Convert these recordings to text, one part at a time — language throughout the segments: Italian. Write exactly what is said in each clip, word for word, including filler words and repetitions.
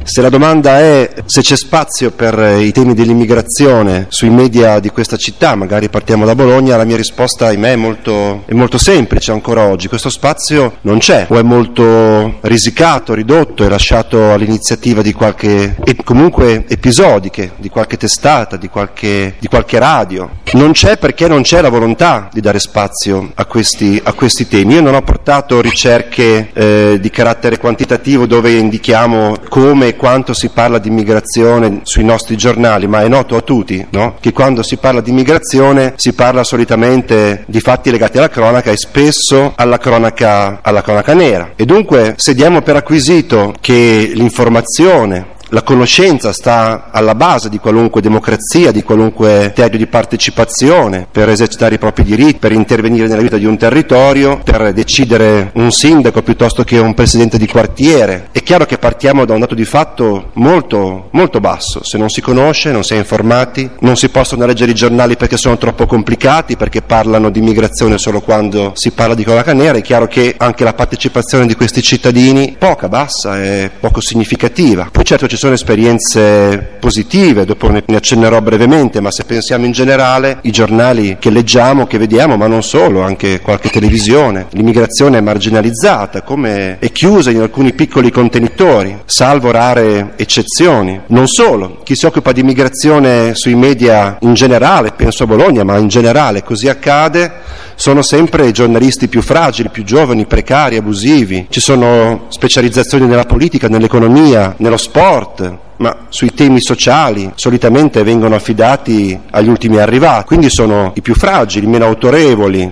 Se la domanda è se c'è spazio per i temi dell'immigrazione sui media di questa città, magari partiamo da Bologna, la mia risposta, ahimè, è molto, è molto semplice ancora oggi. Questo spazio non c'è, o è molto risicato, ridotto e lasciato all'iniziativa di qualche, e comunque episodiche, di qualche testata, di qualche, di qualche radio. Non c'è perché non c'è la volontà di dare spazio a questi, a questi temi. Io non ho portato ricerche eh, di carattere quantitativo dove indichiamo come e quanto si parla di immigrazione sui nostri giornali, ma è noto a tutti, no? Che quando si parla di immigrazione si parla solitamente di fatti legati alla cronaca e spesso alla cronaca, alla cronaca nera. E dunque se diamo per acquisito che l'informazione, la conoscenza sta alla base di qualunque democrazia, di qualunque criterio di partecipazione per esercitare i propri diritti, per intervenire nella vita di un territorio, per decidere un sindaco piuttosto che un presidente di quartiere. È chiaro che partiamo da un dato di fatto molto, molto basso. Se non si conosce, non si è informati, non si possono leggere i giornali perché sono troppo complicati, perché parlano di immigrazione solo quando si parla di cronaca nera. È chiaro che anche la partecipazione di questi cittadini poca, bassa e poco significativa. Poi certo ci sono esperienze positive, dopo ne accennerò brevemente, ma se pensiamo in generale, i giornali che leggiamo, che vediamo, ma non solo, anche qualche televisione, l'immigrazione è marginalizzata, come è chiusa in alcuni piccoli contenitori, salvo rare eccezioni. Non solo, chi si occupa di immigrazione sui media in generale, penso a Bologna, ma in generale così accade, sono sempre i giornalisti più fragili, più giovani, precari, abusivi. Ci sono specializzazioni nella politica, nell'economia, nello sport, ma sui temi sociali solitamente vengono affidati agli ultimi arrivati, quindi sono i più fragili, i meno autorevoli,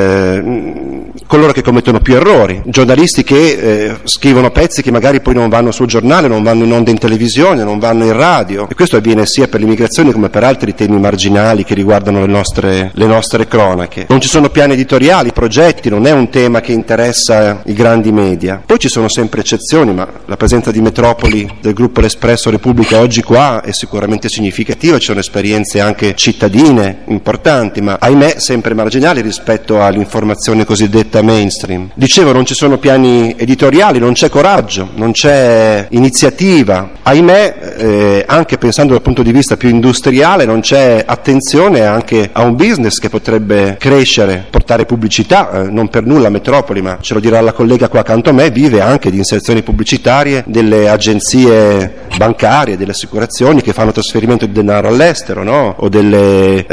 eh, coloro che commettono più errori, giornalisti che eh, scrivono pezzi che magari poi non vanno sul giornale, non vanno in onda in televisione, non vanno in radio, e questo avviene sia per l'immigrazione come per altri temi marginali che riguardano le nostre, le nostre cronache. Non ci sono piani editoriali, progetti, non è un tema che interessa i grandi media. Poi ci sono sempre eccezioni, ma la presenza di Metropoli del gruppo L'Espresso Repubblica oggi qua è sicuramente significativa, ci sono esperienze anche cittadine importanti, ma ahimè sempre marginali rispetto all'informazione cosiddetta mainstream. Dicevo, non ci sono piani editoriali, non c'è coraggio, non c'è iniziativa, ahimè eh, anche pensando dal punto di vista più industriale non c'è attenzione anche a un business che potrebbe crescere, portare pubblicità, eh, non per nulla Metropoli, ma ce lo dirà la collega qua accanto a me, vive anche di inserzioni pubblicitarie delle agenzie bancarie, delle assicurazioni che fanno trasferimento di denaro all'estero, no? O delle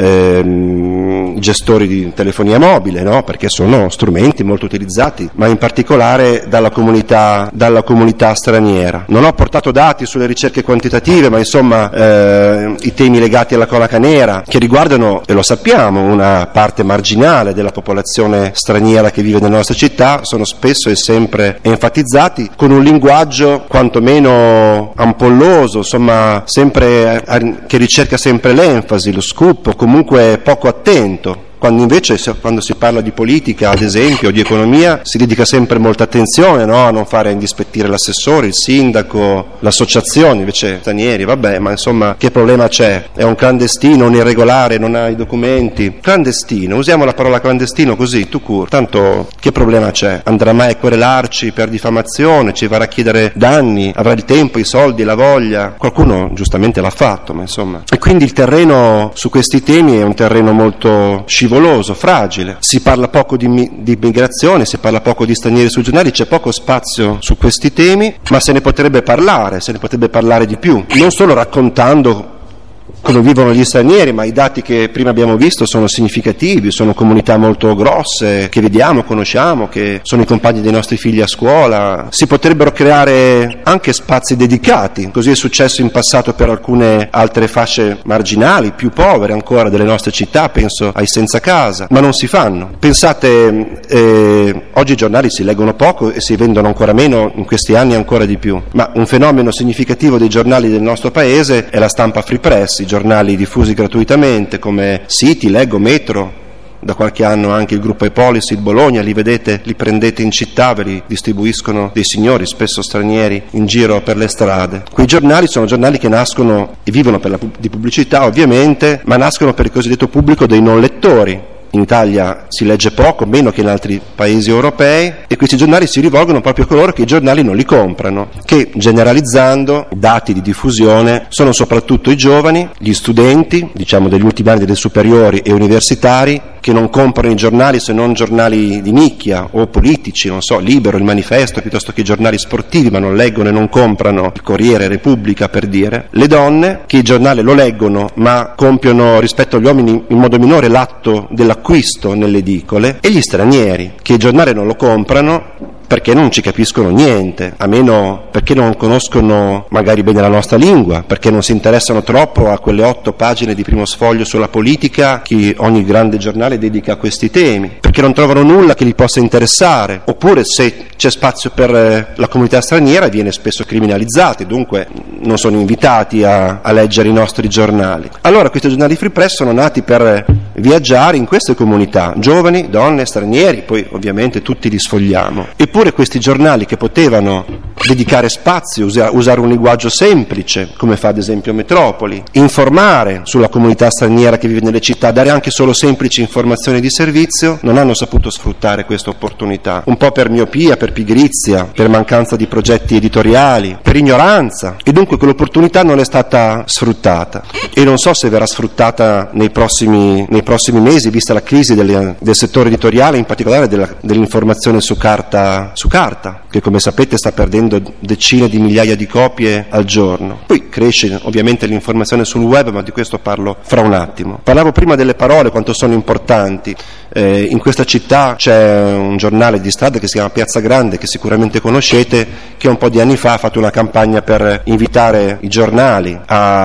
ehm, gestori di telefonia mobile, no? Perché sono strumenti molto utilizzati, ma in particolare dalla comunità, dalla comunità straniera. Non ho portato dati sulle ricerche quantitative, ma insomma eh, i temi legati alla cronaca nera, che riguardano, e lo sappiamo, una parte marginale della popolazione straniera che vive nelle nostre città, sono spesso e sempre enfatizzati con un linguaggio quantomeno ampolloso, insomma sempre che ricerca sempre l'enfasi, lo scoop, o comunque poco attento. Quando invece quando si parla di politica, ad esempio, o di economia, si dedica sempre molta attenzione, no? A non fare indispettire l'assessore, il sindaco, l'associazione, invece stranieri, vabbè, ma insomma che problema c'è? È un clandestino, un irregolare, non ha i documenti? Clandestino, usiamo la parola clandestino così, tout court, tanto che problema c'è? Andrà mai a querelarci per diffamazione, ci varrà a chiedere danni, avrà il tempo, i soldi, la voglia? Qualcuno giustamente l'ha fatto, ma insomma. E quindi il terreno su questi temi è un terreno molto scivoloso, fragile, si parla poco di, di immigrazione, si parla poco di stranieri sui giornali, c'è poco spazio su questi temi, ma se ne potrebbe parlare, se ne potrebbe parlare di più, non solo raccontando come vivono gli stranieri, ma i dati che prima abbiamo visto sono significativi, sono comunità molto grosse che vediamo, conosciamo, che sono i compagni dei nostri figli a scuola. Si potrebbero creare anche spazi dedicati, così è successo in passato per alcune altre fasce marginali, più povere ancora delle nostre città, penso ai senza casa, ma non si fanno. Pensate, eh, oggi i giornali si leggono poco e si vendono ancora meno, in questi anni ancora di più, ma un fenomeno significativo dei giornali del nostro paese è la stampa free press, i giornali diffusi gratuitamente come Siti, Leggo, Metro, da qualche anno anche il gruppo E-Polis, il Bologna, li vedete, li prendete in città, ve li distribuiscono dei signori, spesso stranieri, in giro per le strade. Quei giornali sono giornali che nascono e vivono per la, di pubblicità ovviamente, ma nascono per il cosiddetto pubblico dei non lettori, in Italia si legge poco, meno che in altri paesi europei, e questi giornali si rivolgono proprio a coloro che i giornali non li comprano, che generalizzando, dati di diffusione, sono soprattutto i giovani, gli studenti, diciamo degli ultimi anni delle superiori e universitari, che non comprano i giornali se non giornali di nicchia o politici, non so, Libero, Il Manifesto, piuttosto che giornali sportivi, ma non leggono e non comprano il Corriere, Repubblica, per dire. Le donne, che il giornale lo leggono ma compiono rispetto agli uomini in modo minore l'atto dell'acquisto nelle edicole, e gli stranieri, che il giornale non lo comprano perché non ci capiscono niente, a meno perché non conoscono magari bene la nostra lingua, perché non si interessano troppo a quelle otto pagine di primo sfoglio sulla politica che ogni grande giornale dedica a questi temi, perché non trovano nulla che li possa interessare, oppure se c'è spazio per la comunità straniera viene spesso criminalizzata, dunque non sono invitati a, a leggere i nostri giornali. Allora questi giornali free press sono nati per viaggiare in queste comunità, giovani, donne, stranieri, poi ovviamente tutti li sfogliamo. Eppure questi giornali, che potevano dedicare spazio, usa, usare un linguaggio semplice, come fa ad esempio Metropoli, informare sulla comunità straniera che vive nelle città, dare anche solo semplici informazioni di servizio, non hanno saputo sfruttare questa opportunità, un po' per miopia, per pigrizia, per mancanza di progetti editoriali, per ignoranza, e dunque quell'opportunità non è stata sfruttata, e non so se verrà sfruttata nei prossimi, nei prossimi mesi, vista la crisi delle, del settore editoriale, in particolare della, dell'informazione su carta, su carta, che come sapete sta perdendo decine di migliaia di copie al giorno. Poi cresce ovviamente l'informazione sul web, ma di questo parlo fra un attimo. Parlavo prima delle parole, quanto sono importanti. Eh, in questa città c'è un giornale di strada che si chiama Piazza Grande, che sicuramente conoscete, che un po' di anni fa ha fatto una campagna per invitare i giornali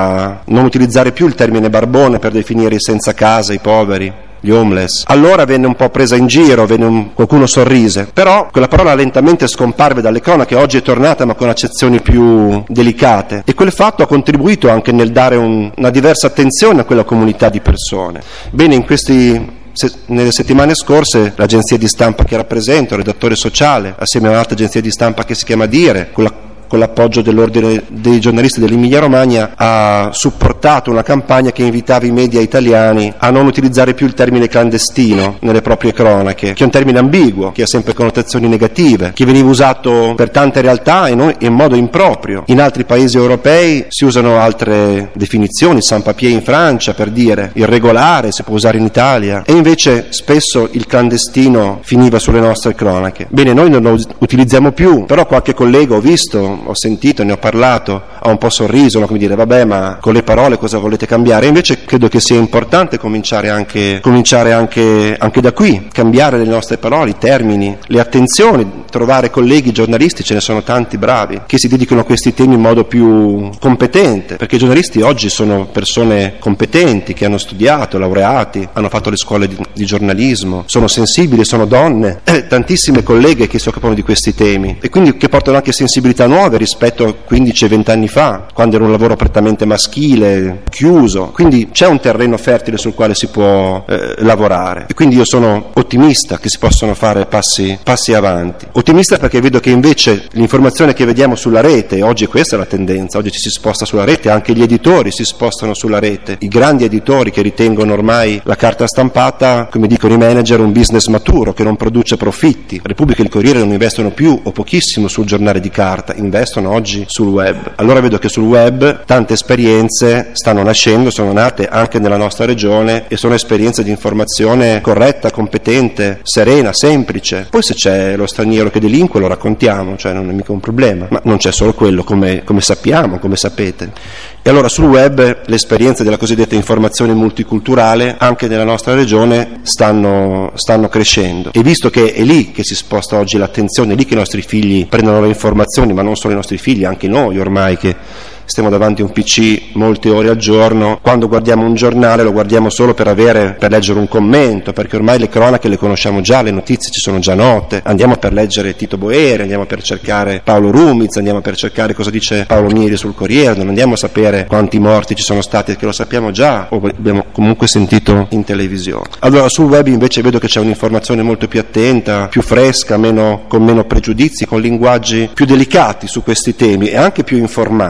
a non utilizzare più il termine barbone per definire i senza casa, i poveri, gli homeless. Allora venne un po' presa in giro, venne un... qualcuno sorrise, però quella parola lentamente scomparve dalle cronache, oggi è tornata ma con accezioni più delicate, e quel fatto ha contribuito anche nel dare un... una diversa attenzione a quella comunità di persone. Bene, in questi Se, nelle settimane scorse l'agenzia di stampa che rappresento, il redattore sociale, assieme a un'altra agenzia di stampa che si chiama Dire, con la con l'appoggio dell'ordine dei giornalisti dell'Emilia Romagna, ha supportato una campagna che invitava i media italiani a non utilizzare più il termine clandestino nelle proprie cronache, che è un termine ambiguo, che ha sempre connotazioni negative, che veniva usato per tante realtà e non in modo improprio. In altri paesi europei si usano altre definizioni, sans papier in Francia per dire irregolare, si può usare in Italia, e invece spesso il clandestino finiva sulle nostre cronache. Bene, noi non lo utilizziamo più, però qualche collega ho visto, ho sentito, ne ho parlato, ha un po' sorriso, no? Come dire, vabbè, ma con le parole cosa volete cambiare? E invece credo che sia importante cominciare anche, cominciare anche, anche da qui, cambiare le nostre parole, i termini, le attenzioni, trovare colleghi giornalisti, ce ne sono tanti bravi, che si dedicano a questi temi in modo più competente, perché i giornalisti oggi sono persone competenti, che hanno studiato, laureati, hanno fatto le scuole di, di giornalismo, sono sensibili, sono donne, eh, tantissime colleghe che si occupano di questi temi, e quindi che portano anche sensibilità nuove rispetto a quindici e venti anni fa, quando era un lavoro prettamente maschile, chiuso. Quindi c'è un terreno fertile sul quale si può eh, lavorare, e quindi io sono ottimista che si possano fare passi, passi avanti. Ottimista perché vedo che invece l'informazione che vediamo sulla rete, oggi questa è la tendenza, oggi ci si sposta sulla rete, anche gli editori si spostano sulla rete, i grandi editori che ritengono ormai la carta stampata, come dicono i manager, un business maturo che non produce profitti. Repubblica e il Corriere non investono più o pochissimo sul giornale di carta, investono oggi sul web. Allora vedo che sul web tante esperienze stanno nascendo, sono nate anche nella nostra regione, e sono esperienze di informazione corretta, competente, serena, semplice. Poi se c'è lo straniero che delinque lo raccontiamo, cioè non è mica un problema, ma non c'è solo quello, come, come sappiamo, come sapete. E allora sul web le esperienze della cosiddetta informazione multiculturale anche nella nostra regione stanno, stanno crescendo, e visto che è lì che si sposta oggi l'attenzione, è lì che i nostri figli prendono le informazioni, ma non solo i nostri figli, anche noi ormai che stiamo davanti a un P C molte ore al giorno, quando guardiamo un giornale lo guardiamo solo per avere, per leggere un commento, perché ormai le cronache le conosciamo già, le notizie ci sono già note, andiamo per leggere Tito Boeri, andiamo per cercare Paolo Rumiz, andiamo per cercare cosa dice Paolo Mieri sul Corriere, non andiamo a sapere quanti morti ci sono stati, che lo sappiamo già o abbiamo comunque sentito in televisione. Allora sul web invece vedo che c'è un'informazione molto più attenta, più fresca, meno, con meno pregiudizi, con linguaggi più delicati su questi temi, e anche più informati, con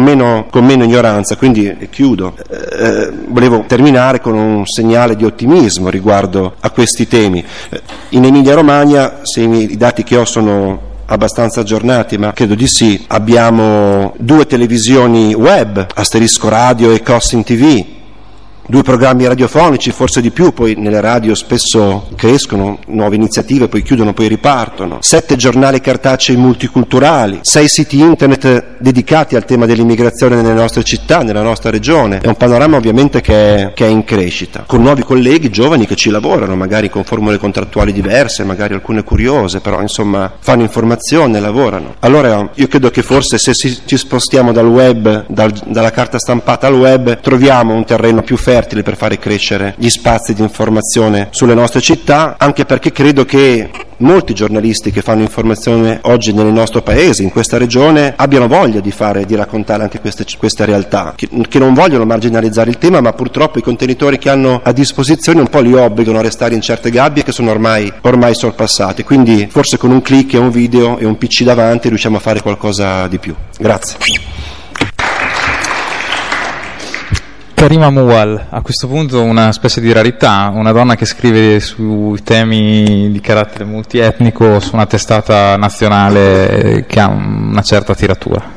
meno, con meno ignoranza. Quindi chiudo, eh, volevo terminare con un segnale di ottimismo riguardo a questi temi. In Emilia Romagna, se i dati che ho sono abbastanza aggiornati, ma credo di sì, abbiamo due televisioni web, Asterisco Radio e Cossin T V, due programmi radiofonici, forse di più, poi nelle radio spesso crescono nuove iniziative, poi chiudono, poi ripartono, sette giornali cartacei multiculturali, sei siti internet dedicati al tema dell'immigrazione nelle nostre città, nella nostra regione. È un panorama ovviamente che è, che è in crescita, con nuovi colleghi giovani che ci lavorano, magari con formule contrattuali diverse, magari alcune curiose, però insomma fanno informazione, lavorano. Allora io credo che forse se si, ci spostiamo dal web, dal, dalla carta stampata al web, troviamo un terreno più fertile per fare crescere gli spazi di informazione sulle nostre città, anche perché credo che molti giornalisti che fanno informazione oggi nel nostro paese, in questa regione, abbiano voglia di fare, di raccontare anche queste, queste realtà, che, che non vogliono marginalizzare il tema, ma purtroppo i contenitori che hanno a disposizione un po' li obbligano a restare in certe gabbie che sono ormai, ormai sorpassate. Quindi forse con un click e un video e un P C davanti riusciamo a fare qualcosa di più. Grazie. Karima Moual, a questo punto una specie di rarità, una donna che scrive sui temi di carattere multietnico su una testata nazionale che ha una certa tiratura.